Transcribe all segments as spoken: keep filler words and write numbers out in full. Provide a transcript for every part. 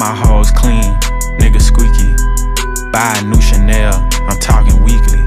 my hoes clean, nigga squeaky. Buy a new Chanel, I'm talking weekly.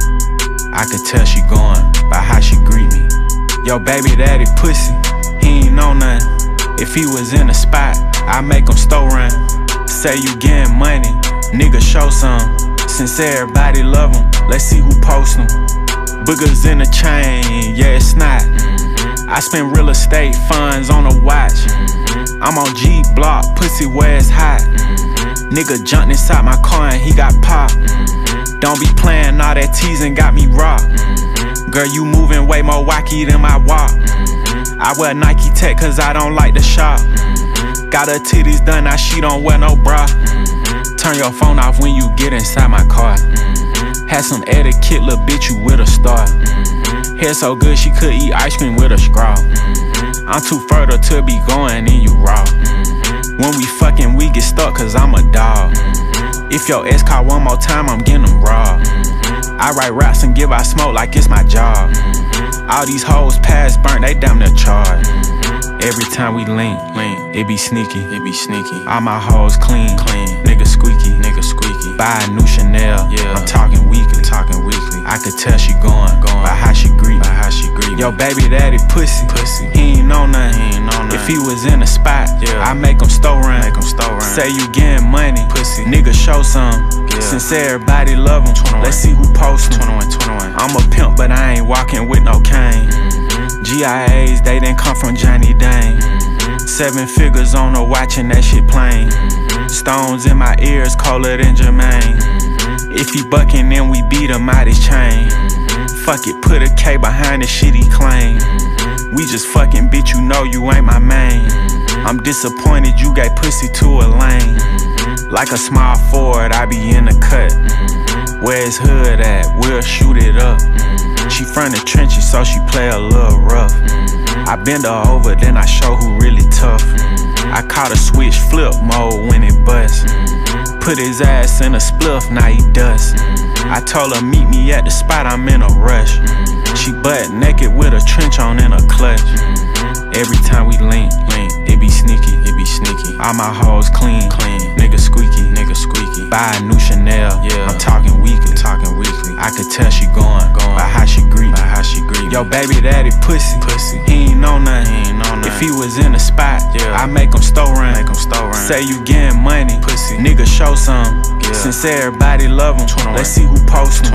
I could tell she going by how she greet me. Yo, baby daddy pussy, he ain't know nothing. If he was in a spot, I make him store run. Say you getting money, nigga show some. Since everybody love him, let's see who post them. Boogers in the chain, yeah it's not. Mm-hmm. I spend real estate funds on a watch. Mm-hmm. I'm on G block, pussy where it's hot. Mm-hmm. Nigga jumped inside my car and he got popped. Mm-hmm. Don't be playing all that teasing, got me rocked. Mm-hmm. Girl, you moving way more wacky than my walk. Mm-hmm. I wear Nike Tech cause I don't like the shop. Mm-hmm. Got her titties done, now she don't wear no bra. Mm-hmm. Turn your phone off when you get inside my car. Mm-hmm. Had some etiquette, little bitch, you with a star. Mm-hmm. Hair so good she could eat ice cream with a straw. Mm-hmm. I'm too fertile to be going in you raw. Mm-hmm. When we fucking, we get stuck cause I'm a dog. Mm-hmm. If your ex call one more time, I'm getting them raw. Mm-hmm. I write raps and give out smoke like it's my job. Mm-hmm. All these hoes past burnt, they damn near charged. Mm-hmm. Every time we link, link, it be sneaky, it be sneaky. All my hoes clean, clean, nigga squeaky, nigga squeaky. Buy a new Chanel, yeah, I'm talking weekly, talking weekly. I could tell she going, going by how she greet, by how she greet. Yo, baby daddy pussy, pussy, he ain't know nothing. He ain't know nothing. If he was in a spot, yeah, I make him store run, make him store run. Say you getting money, pussy, nigga show some. Yeah. Since everybody love him, twenty-one. Let's see who post him. twenty-one, twenty-one. I'm a pimp, but I ain't walking with no cane. Mm-hmm. G I As, they didn't come from Johnny Dane. Mm-hmm. Seven figures on her watching that shit plain. Mm-hmm. Stones in my ears colder than Jermaine. Mm-hmm. If he bucking, then we beat him out his chain. Mm-hmm. Fuck it, put a K behind the shit he claim. Mm-hmm. We just fucking, bitch, you know you ain't my main. Mm-hmm. I'm disappointed you gave pussy to a lane. Mm-hmm. Like a small Ford, I be in the cut. Mm-hmm. Where's hood at? We'll shoot it up. Mm-hmm. She from the trenches, so she play a little rough. Mm-hmm. I bend her over, then I show who really tough. Mm-hmm. I caught a switch flip mode when it bust. Mm-hmm. Put his ass in a spliff, now he dust. Mm-hmm. I told her meet me at the spot, I'm in a rush. Mm-hmm. She butt naked with a trench on in a clutch. Mm-hmm. Every time we link, link, it be sneaky, it be sneaky. All my hoes clean, clean, nigga squeaky, nigga squeaky. Buy a new Chanel, yeah, I'm talking weekly, talking weekly. I could tell she going, going by how she greet, by how she greet. Yo, baby daddy pussy, pussy, he ain't know nothing. He ain't know nothing. If he was in a spot, yeah, I make him store run, make him store run. Say you getting money, pussy, nigga show some. Yeah. Since everybody love him, twenty-one. Let's see who post him.